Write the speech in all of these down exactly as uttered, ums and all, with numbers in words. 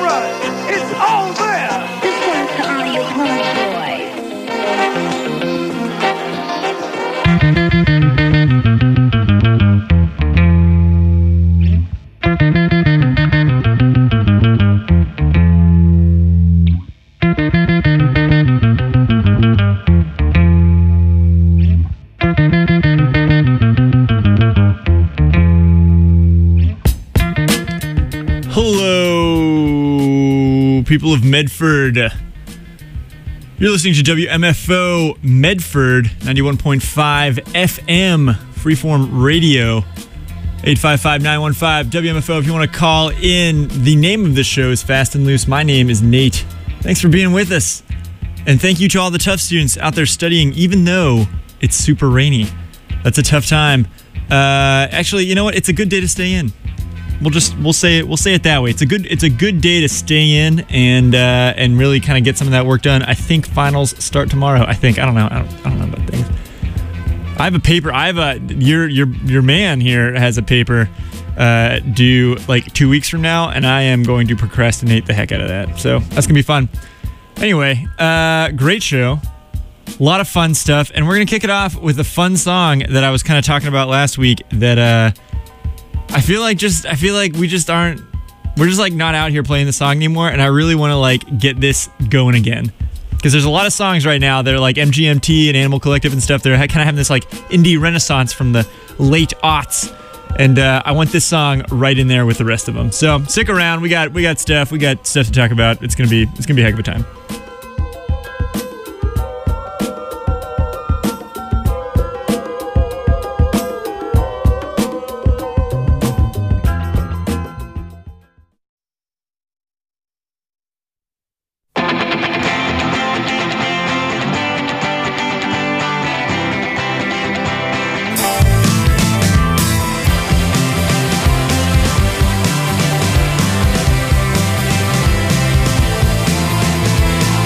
Rush. It's all there. This one's to all you homeboys. Hello, people of Medford. You're listening to W M F O Medford, ninety-one point five F M, Freeform Radio, eight five five, nine one five, W M F O. If you want to call in, the name of the show is Fast and Loose. My name is Nate. Thanks for being with us. And thank you to all the tough students out there studying, even though it's super rainy. That's a tough time. Uh, actually, you know what? It's a good day to stay in. We'll just we'll say it we'll say it that way. It's a good it's a good day to stay in and uh, and really kind of get some of that work done. I think finals start tomorrow. I think I don't know I don't, I don't know about things. I have a paper. I have a your your your man here has a paper uh, due like two weeks from now, and I am going to procrastinate the heck out of that. So that's gonna be fun. Anyway, uh, great show. A lot of fun stuff, and we're gonna kick it off with a fun song that I was kind of talking about last week. That. Uh, I feel like just I feel like we just aren't we're just like not out here playing the song anymore, and I really want to like get this going again, because there's a lot of songs right now that are like M G M T and Animal Collective and stuff. They're kind of having this like indie renaissance from the late aughts, and uh, I want this song right in there with the rest of them. So stick around. We got we got stuff. We got stuff to talk about. It's gonna be it's gonna be a heck of a time. We'll be right back.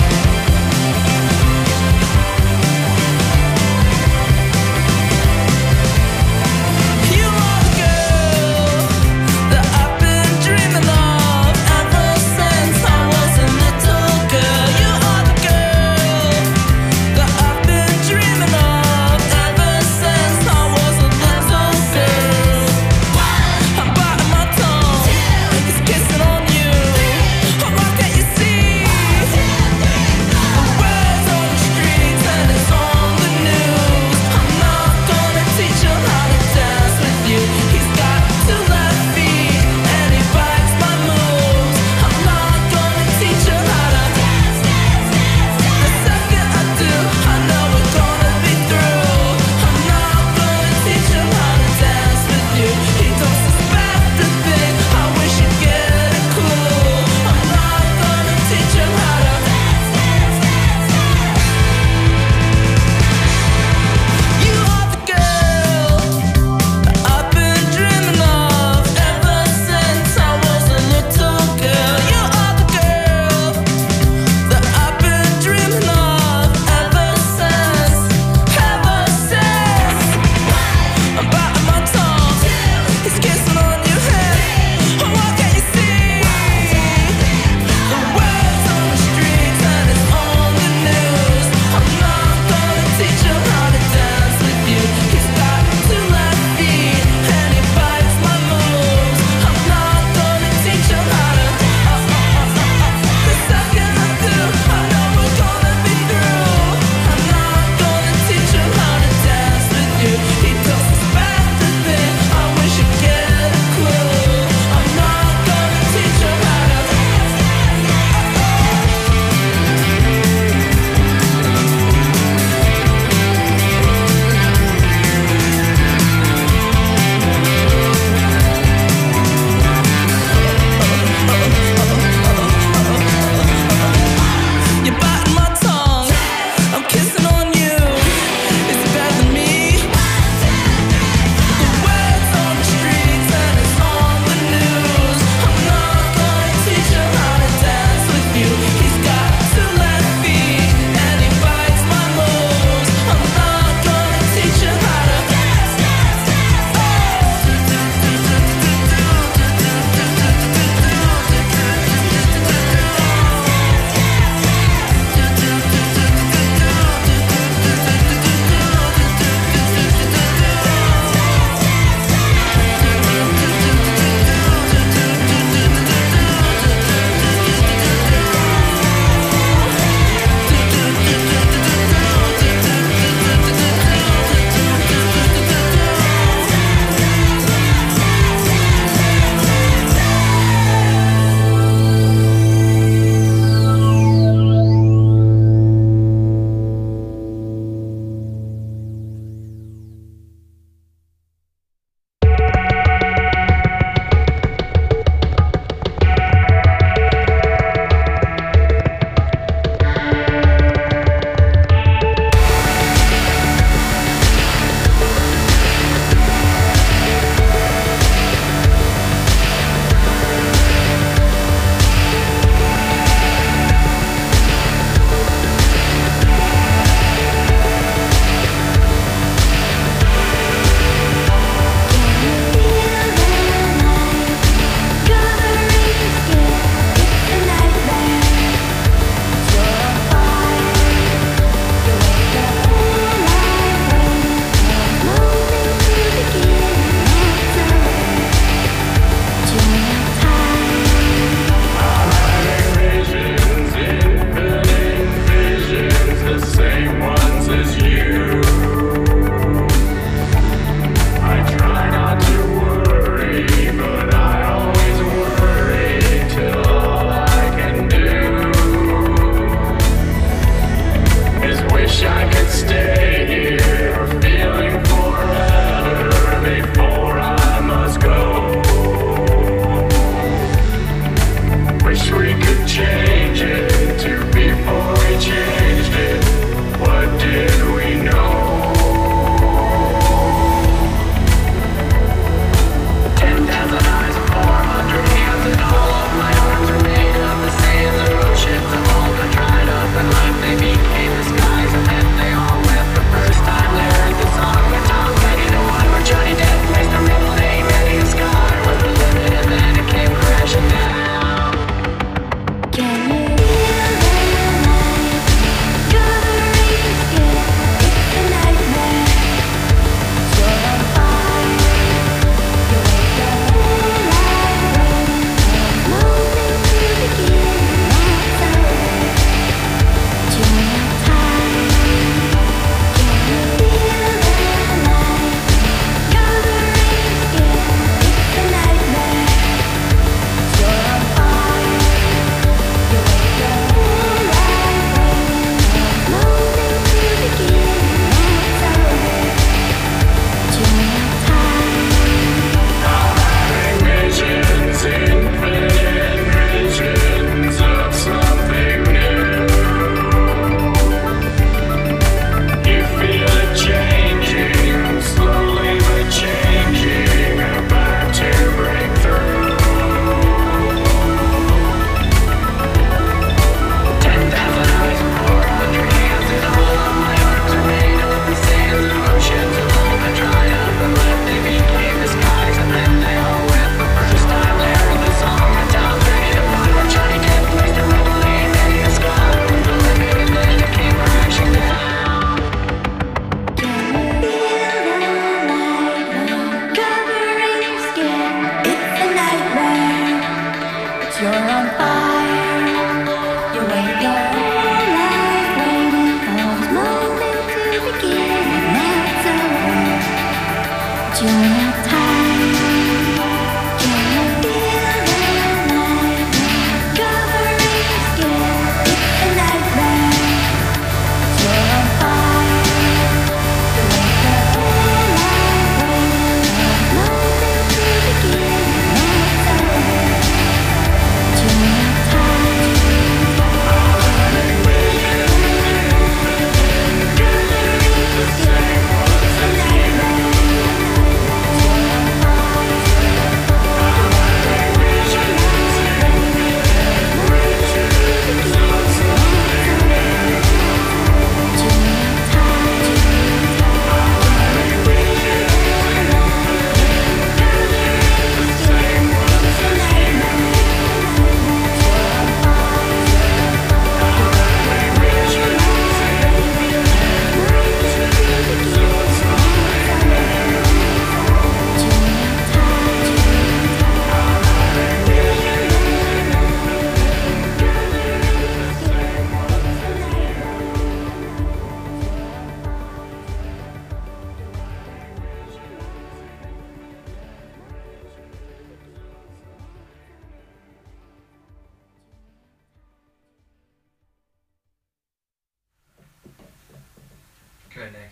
Go, Nick.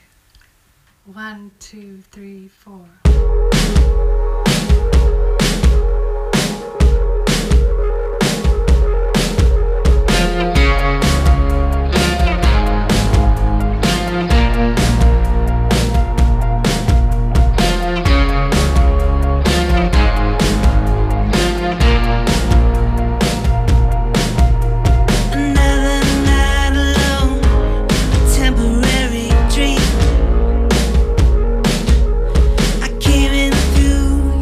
One, two, three, four. Temporary dream. I came in through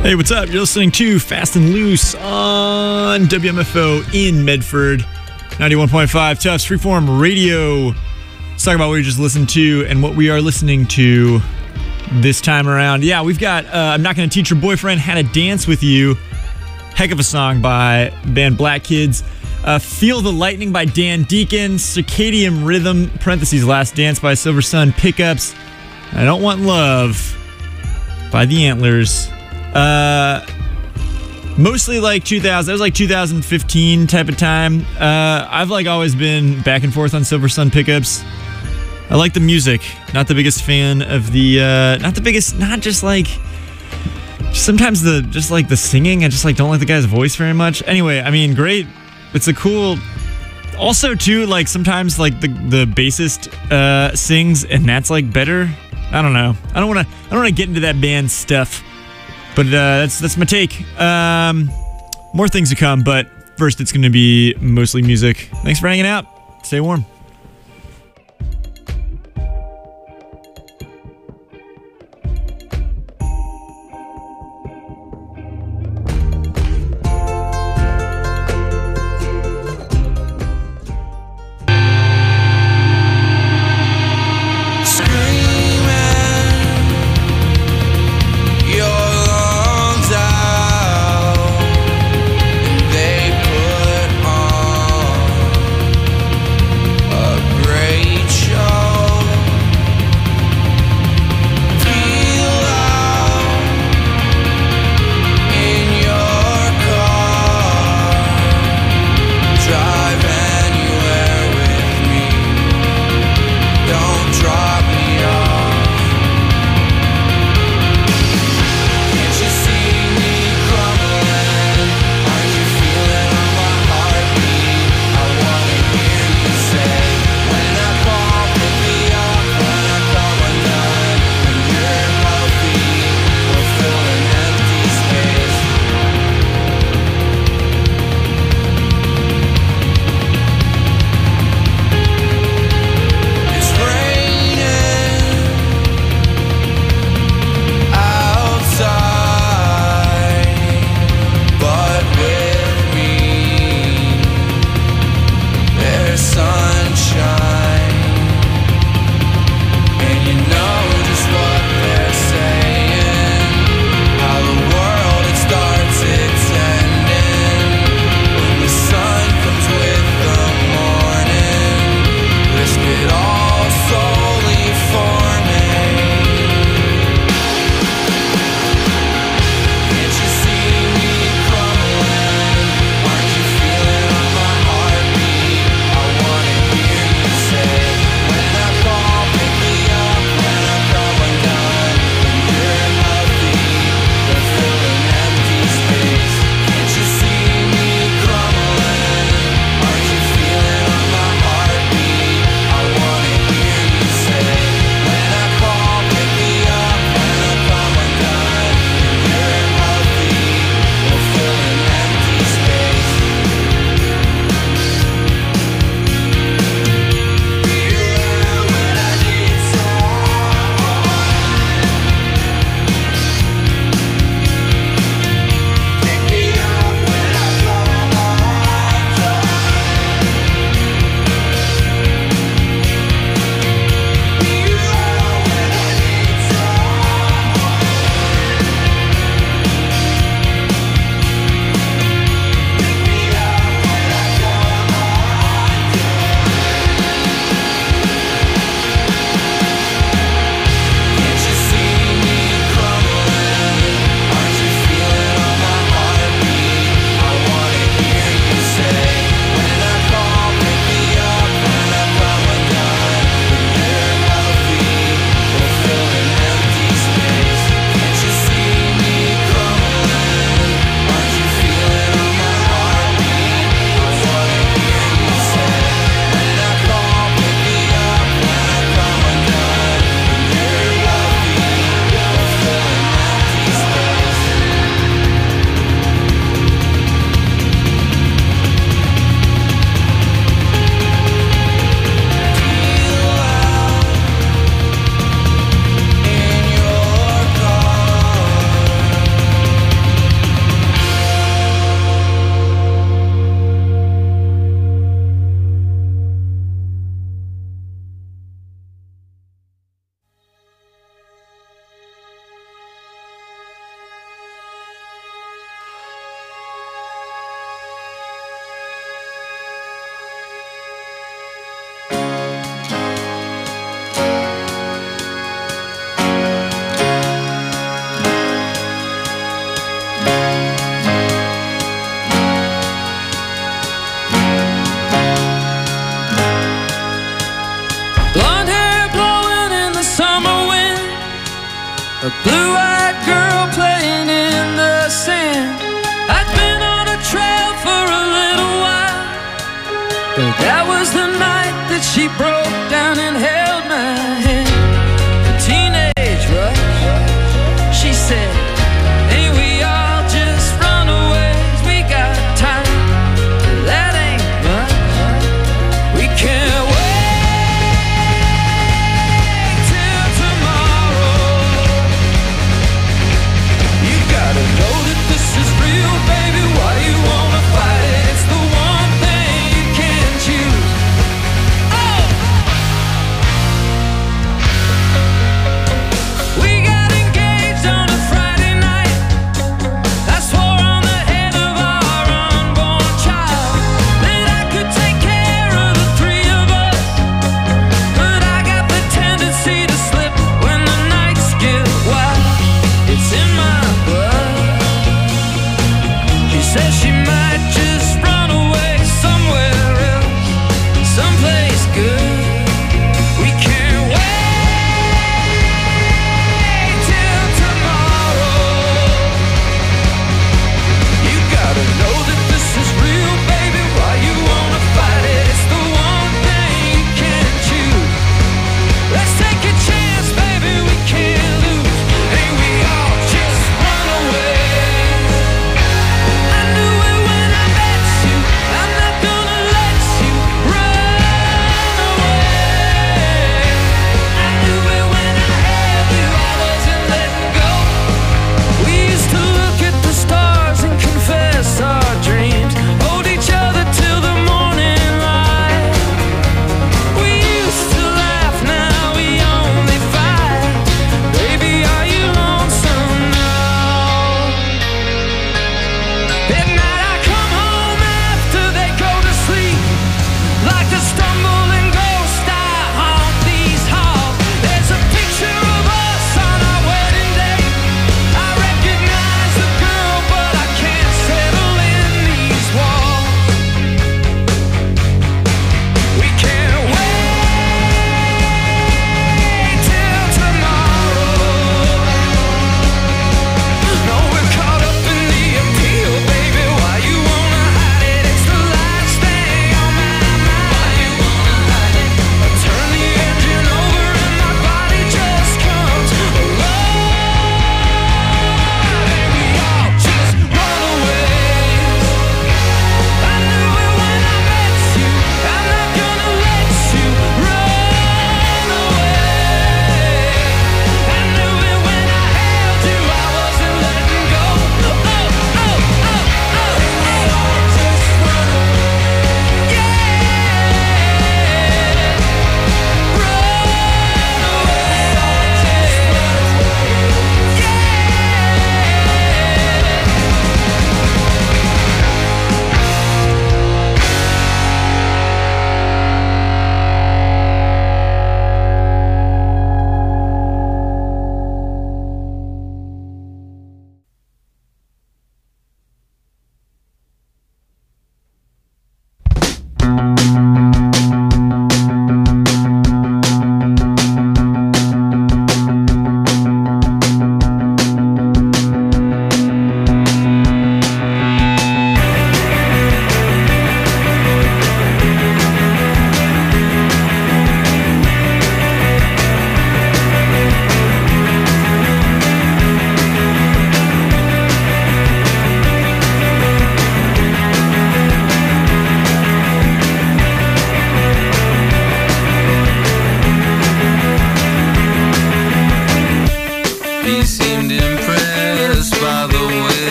Hey, what's up? You're listening to Fast and Loose on W M F O in Medford, ninety-one point five Tufts Freeform Radio. Let's talk about what we just listened to and what we are listening to this time around. Yeah, we've got uh, I'm Not Gonna Teach Your Boyfriend How to Dance With You. Heck of a song by band Black Kids. Uh, Feel the Lightning by Dan Deacon. Circadian Rhythm, parentheses, Last Dance by Silver Sun Pickups. I Don't Want Love by The Antlers. Uh, mostly like two thousand. That was like two thousand fifteen type of time. Uh, I've like always been back and forth on Silver Sun Pickups. I like the music. Not the biggest fan of the. Uh, not the biggest. Not just like. Sometimes the just like the singing. I just like don't like the guy's voice very much. Anyway, I mean, great. It's a cool. Also, too, like sometimes like the the bassist uh, sings and that's like better. I don't know. I don't want to. I don't want to get into that band stuff. But uh, that's that's my take. Um, more things to come, but first it's going to be mostly music. Thanks for hanging out. Stay warm. They put on A blue-eyed girl playing in the sand. I'd been on a trail for a little while, but that was the night that she broke down and held my hand. A teenage rush, she said, ain't we all just runaways? We got time, that ain't much. We can't wait till tomorrow. You gotta know that this is real, baby. Why you wanna fight it? It's the one thing you can't choose. Oh! We got engaged on a Friday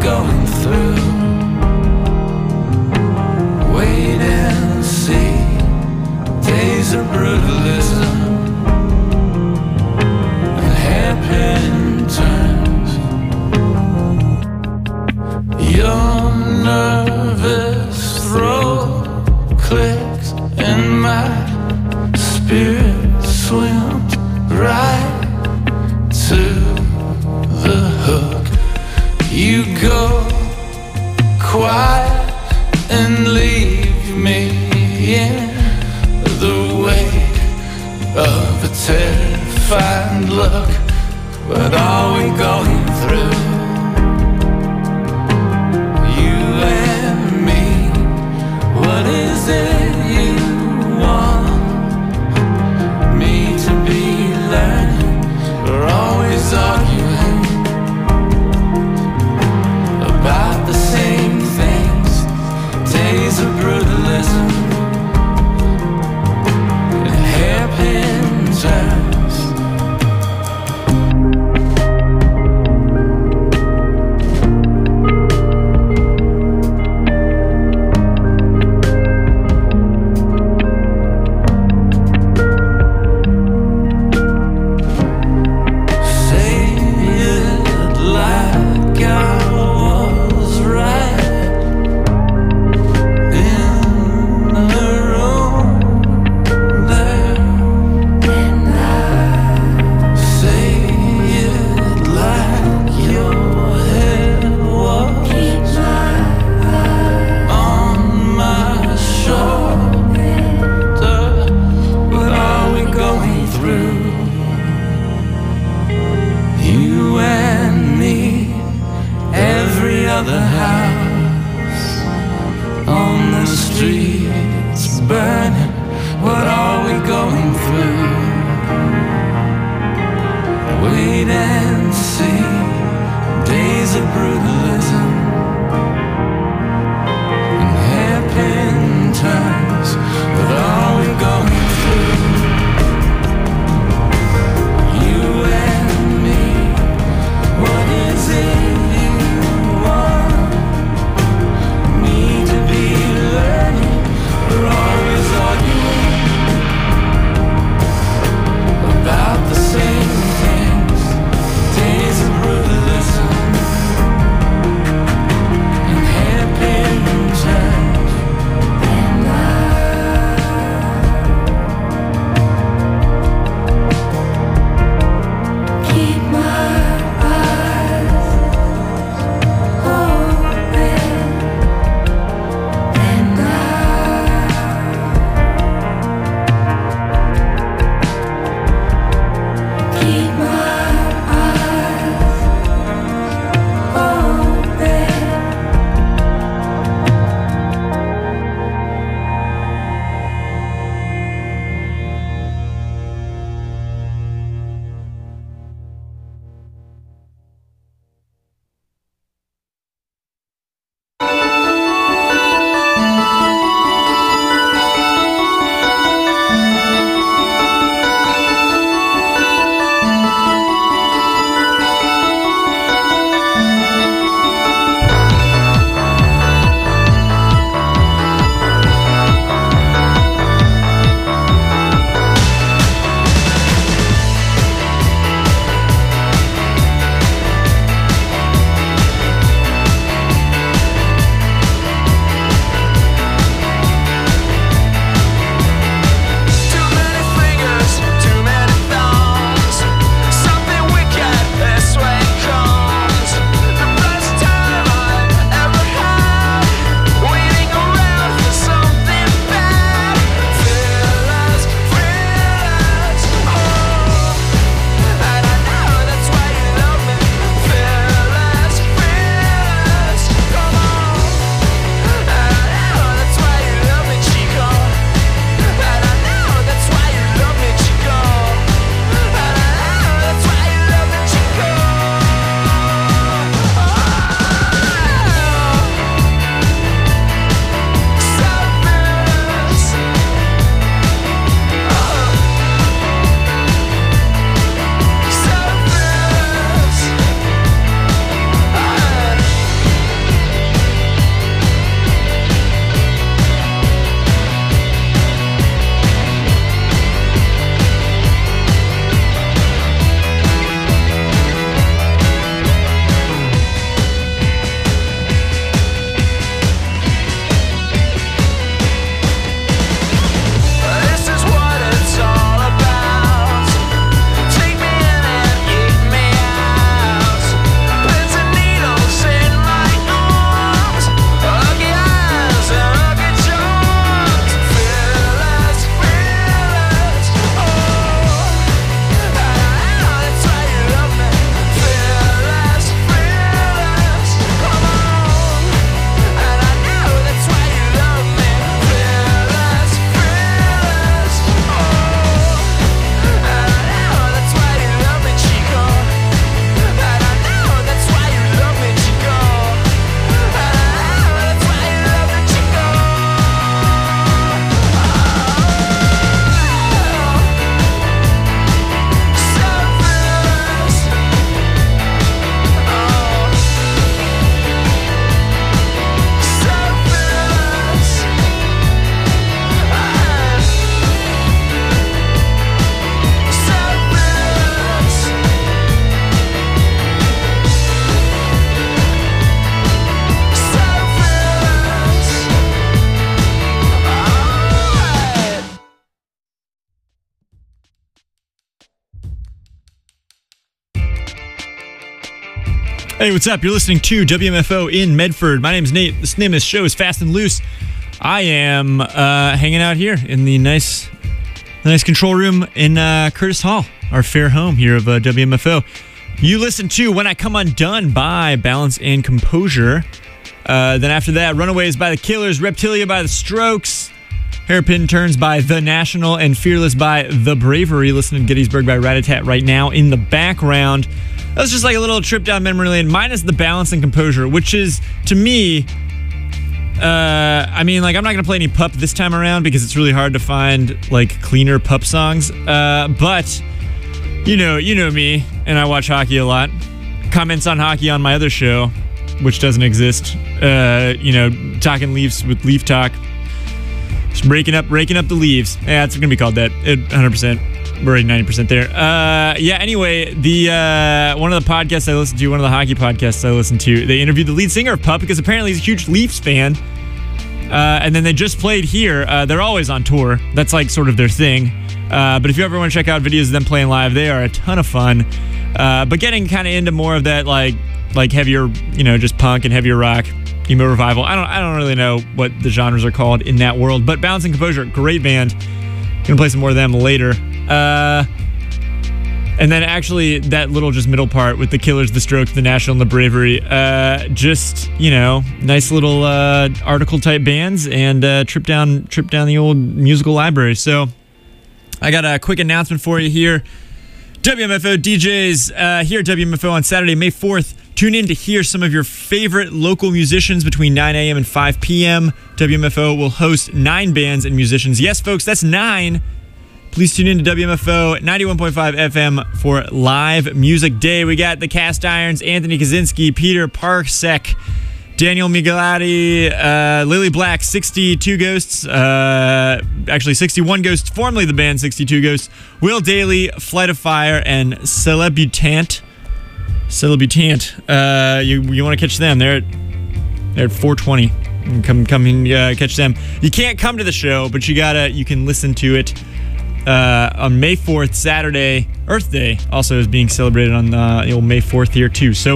going through? Wait and see. Days of brutalism and hairpin turns. Your nervous throat clicks and my spirit swims right to the hook. You go quiet and leave me in the wake of a terrified look. What are we going through? You and me. What is it you want me to be learning? We're always arguing about the same things. Days of brutalism and hairpin turns. Hey, what's up? You're listening to W M F O in Medford. My name's Nate. This name is show is Fast and Loose. I am uh, hanging out here in the nice, nice control room in uh, Curtis Hall, our fair home here of uh, W M F O. You listen to When I Come Undone by Balance and Composure. Uh, then after that, Runaways by The Killers, Reptilia by The Strokes, Hairpin Turns by The National, and Fearless by The Bravery. Listen to Gettysburg by Rat-a-Tat right now in the background. That was just like a little trip down memory lane, minus the Balance and Composure, which is, to me, uh, I mean, like, I'm not going to play any Pup this time around because it's really hard to find, like, cleaner Pup songs. Uh, but, you know, you know me, and I watch hockey a lot. Comments on hockey on my other show, which doesn't exist. Uh, you know, talking Leafs with Leaf Talk. Just raking up, raking up the leaves. Yeah, it's going to be called that, one hundred percent. We're already ninety percent there. Uh, yeah, anyway, the uh, one of the podcasts I listen to, one of the hockey podcasts I listen to, they interviewed the lead singer of Pup because apparently he's a huge Leafs fan. Uh, and then they just played here. Uh, they're always on tour. That's like sort of their thing. Uh, but if you ever want to check out videos of them playing live, they are a ton of fun. Uh, but getting kind of into more of that like like heavier, you know, just punk and heavier rock, emo revival. I don't I don't really know what the genres are called in that world. But Balance and Composure, great band. Gonna play some more of them later. Uh, and then actually that little just middle part with The Killers, The Strokes, The National, and The Bravery, uh, just, you know, nice little uh, article type bands and uh, trip down trip down the old musical library. So I got a quick announcement for you here. W M F O D Js uh, here at W M F O on Saturday, May fourth. Tune in to hear some of your favorite local musicians between nine a.m. and five p.m. W M F O will host nine bands and musicians. Yes, folks, that's nine. Please tune in to W M F O ninety-one point five F M for Live Music Day. We got the Cast Irons, Anthony Kaczynski, Peter Parsek, Daniel Migalati, uh, Lily Black, sixty-two Ghosts, uh, actually sixty-one Ghosts, formerly the band sixty-two Ghosts, Will Daly, Flight of Fire, and Celebutant. Celebutant. Uh, you you want to catch them? They're at, they're at four twenty. Come come and uh, catch them. You can't come to the show, but you gotta. You can listen to it. Uh, on May fourth, Saturday, Earth Day also is being celebrated on uh, the old May fourth here too. So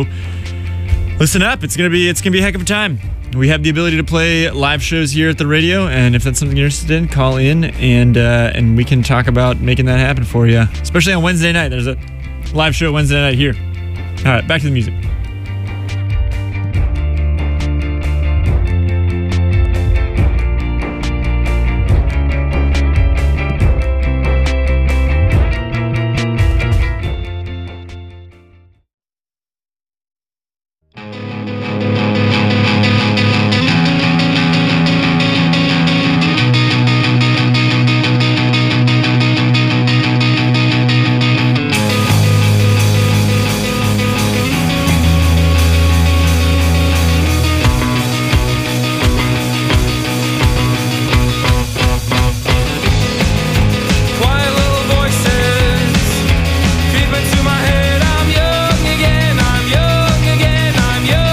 listen up, it's gonna be it's gonna be a heck of a time. We have the ability to play live shows here at the radio, and if that's something you're interested in, call in and uh, and we can talk about making that happen for you. Especially on Wednesday night, there's a live show Wednesday night here. All right, back to the music. Creep into my head, I'm young again, I'm young again, I'm young.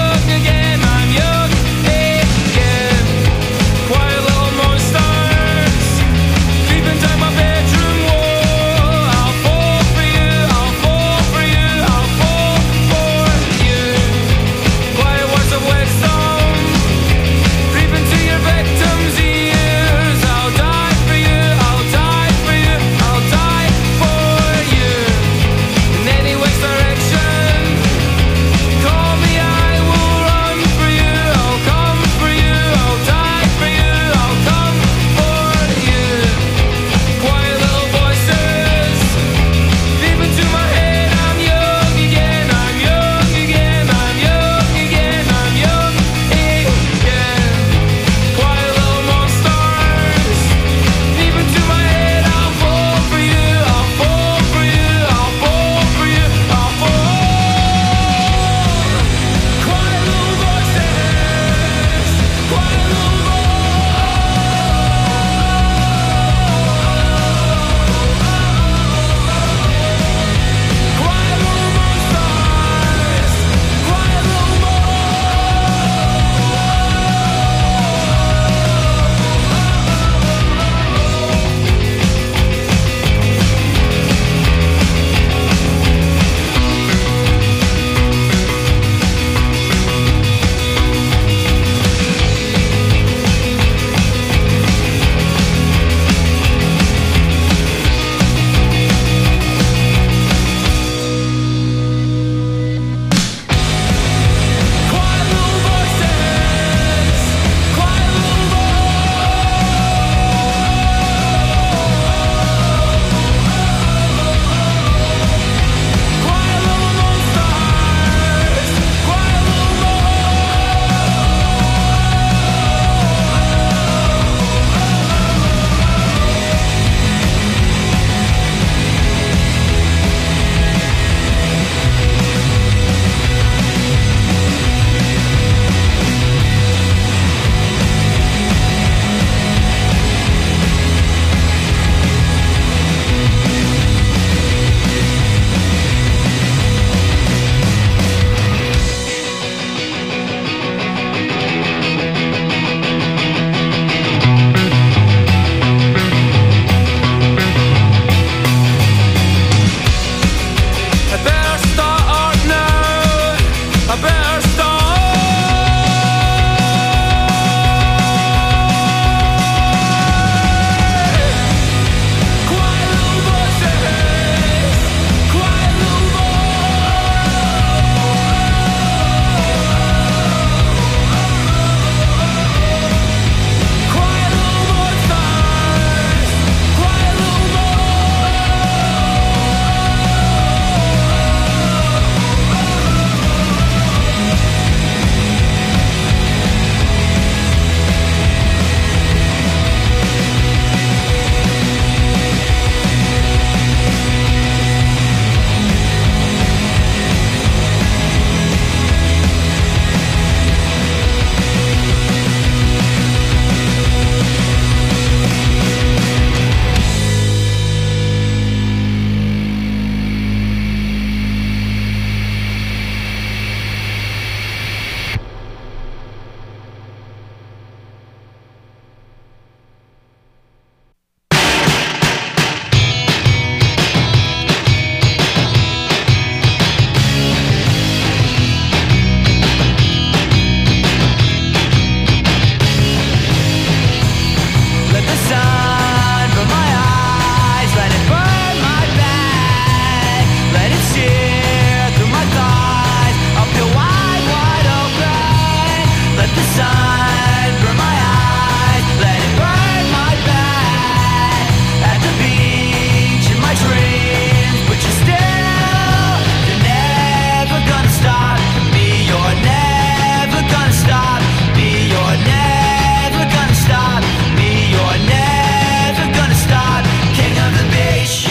sun, burn my eyes, let it burn my back. At the beach in my dreams, but you're still, you're never gonna stop me. You're never gonna stop me. You're never gonna stop me. You're never gonna stop. King of the beach.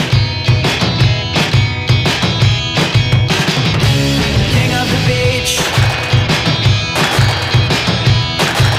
King of the beach.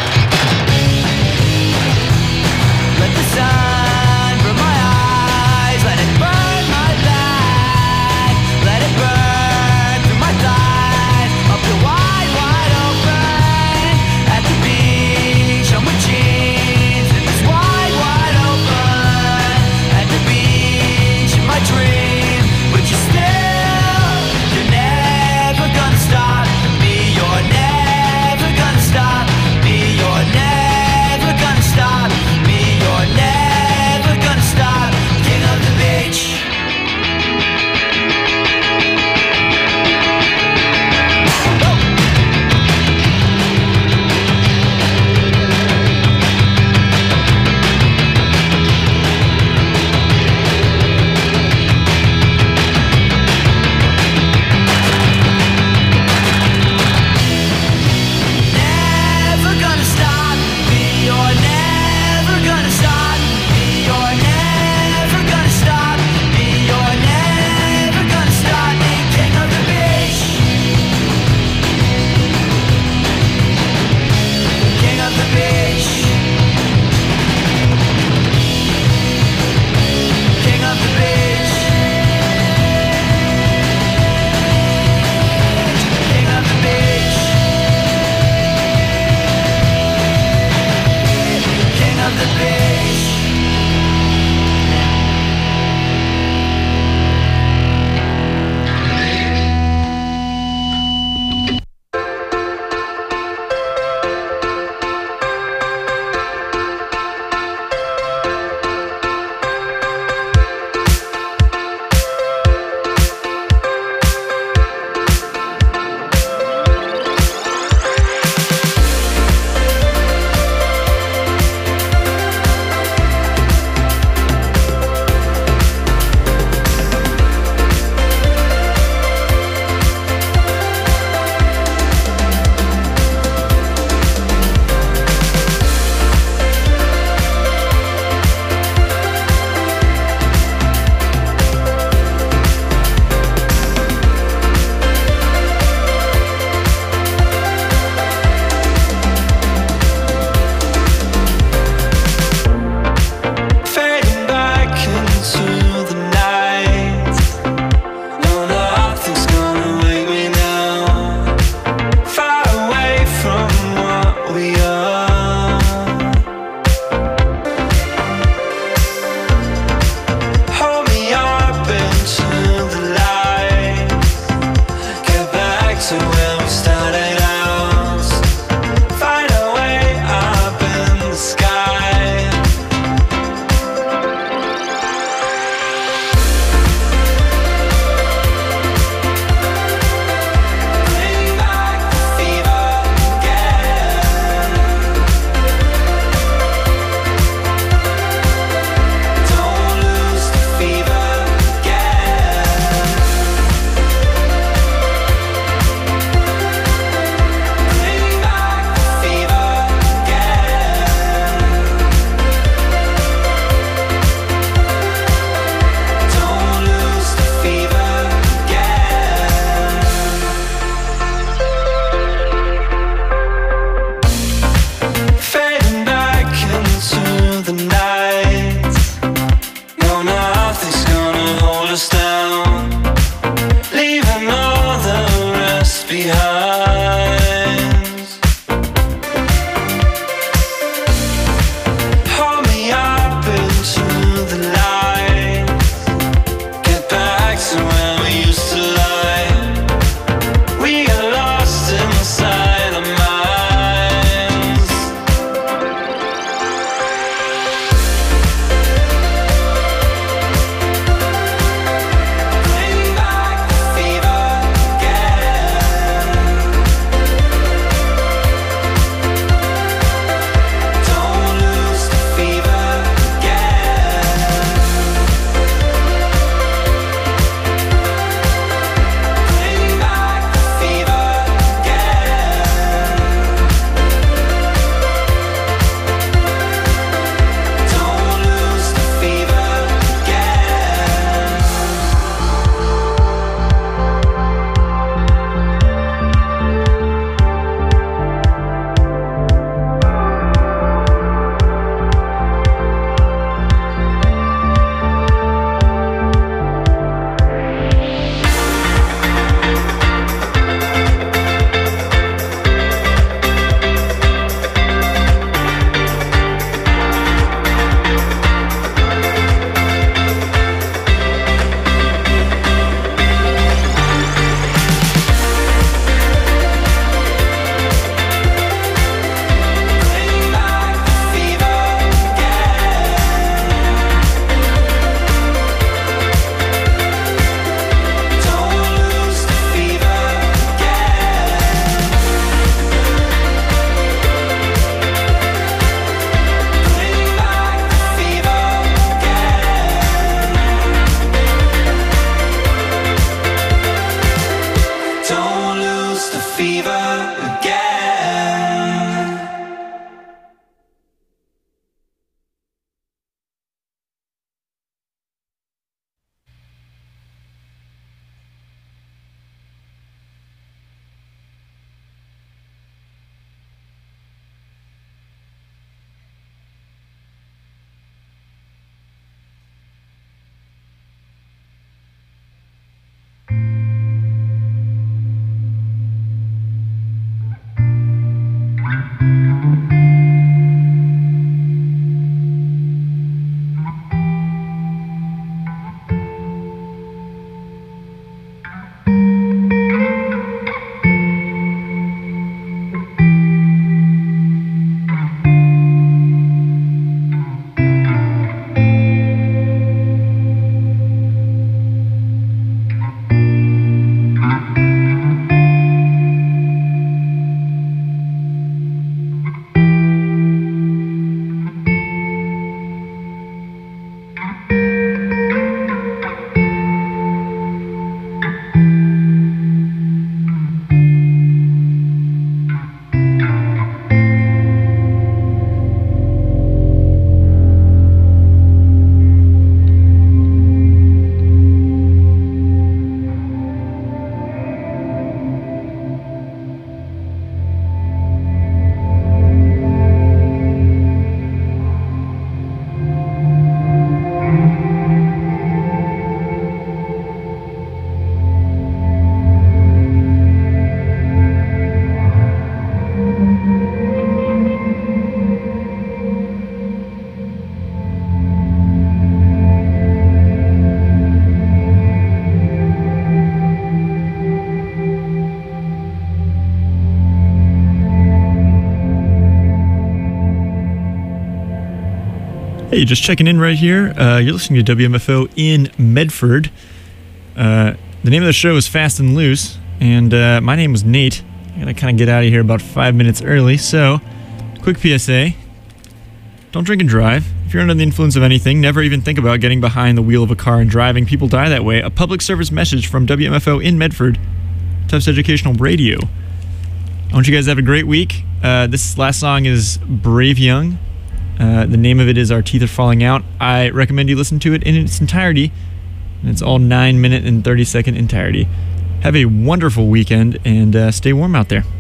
Hey, just checking in right here. Uh, you're listening to W M F O in Medford. Uh, the name of the show is Fast and Loose, and uh, my name was Nate. I'm going to kind of get out of here about five minutes early, so quick P S A. Don't drink and drive. If you're under the influence of anything, never even think about getting behind the wheel of a car and driving. People die that way. A public service message from W M F O in Medford, Tufts Educational Radio. I want you guys to have a great week. Uh, this last song is Brave Young. Uh, the name of it is Our Teeth Are Falling Out. I recommend you listen to it in its entirety. And it's all nine minute and thirty second entirety. Have a wonderful weekend and uh, stay warm out there.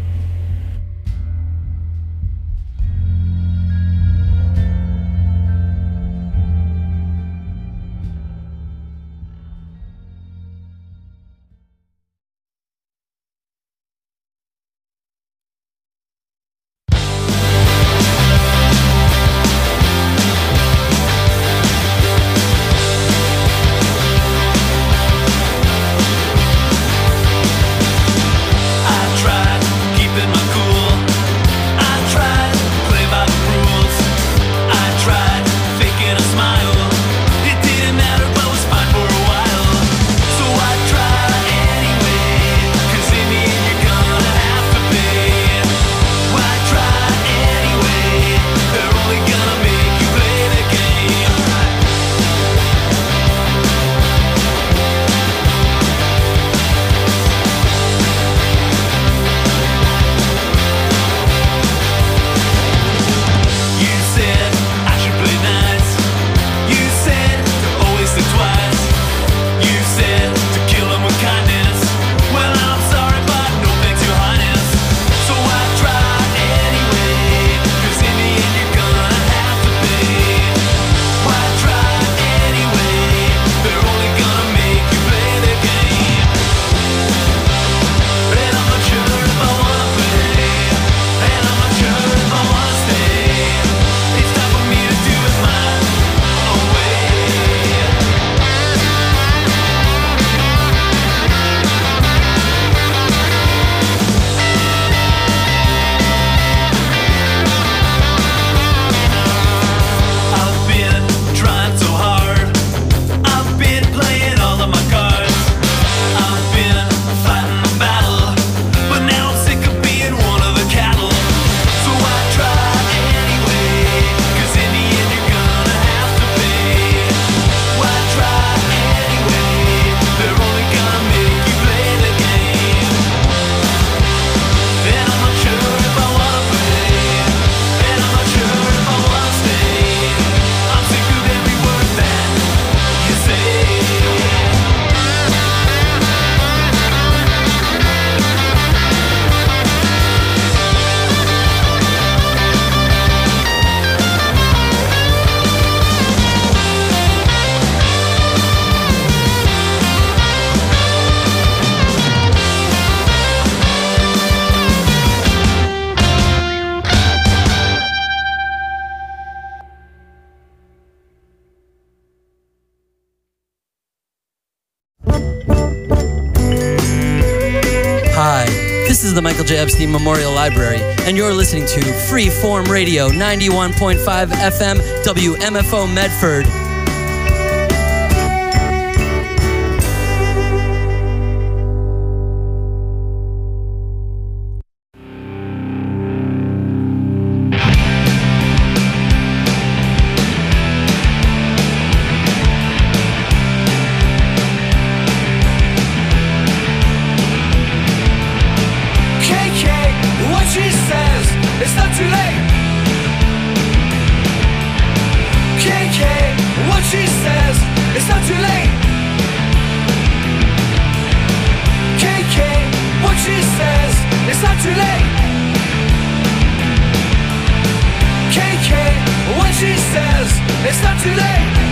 This is the Michael J. Epstein Memorial Library, and you're listening to Freeform Radio, ninety-one point five F M, W M F O Medford. It's not too late.